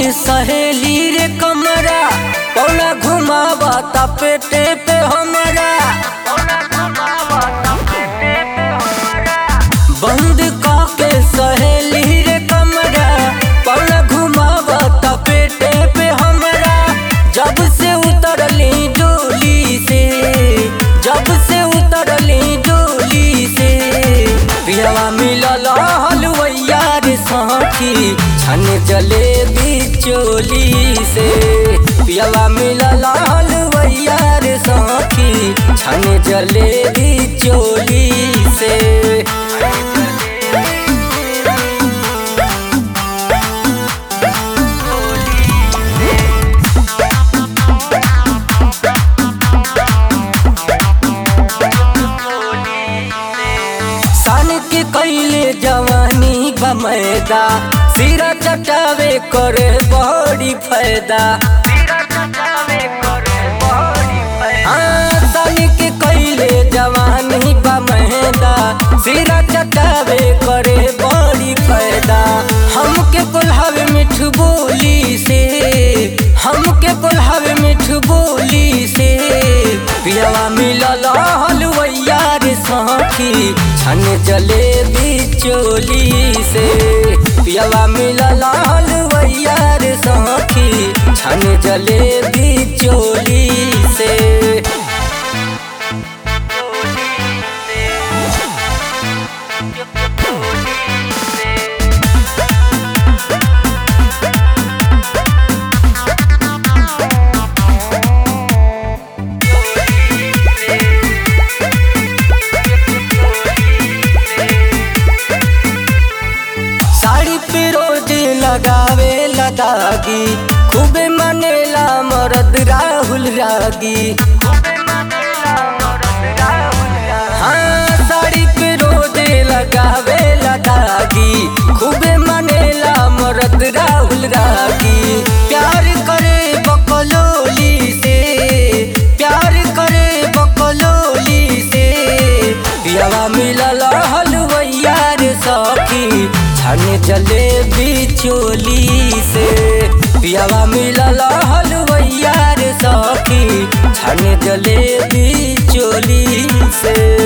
सहेली रे कमरा पौना घुमावा ता पेटे पे हमरा बंद के सहेली रे कमरा पौना घुमावा ता पेटे पे हमरा जब से उतरली डोली से डोली से पियावा मिलल हलवैया रे सखी छन जलेबी चोली से पियावा मिलल हलवैया रे सखी छन जलेबी चोली से के कैले जवानी बमैदा सिरा चटावे करे बड़ी फायदा के कैले जवानी बमैदा सिरा चटावे करे बड़ी फायदा हमके कोल्हावे मिठ बोली से से पियावा मिलल हलवैया रे सखी छन जलेबी चोली से पियावा मिलल हलवैया रे सखी छन जलेबी चोली से लगावे लदागी खूबे मनेला मरद राहुल रागी हाँ साड़ी पे रोजे लगावे लदागी खूबे मनेला मरद राहुल रागी प्यार करे बकलोली से पियावा मिलल हलवैया रे सखी छन जलेबी चोली से पियावा मिलल हलवैया रे सखी छन जलेबी चोली से।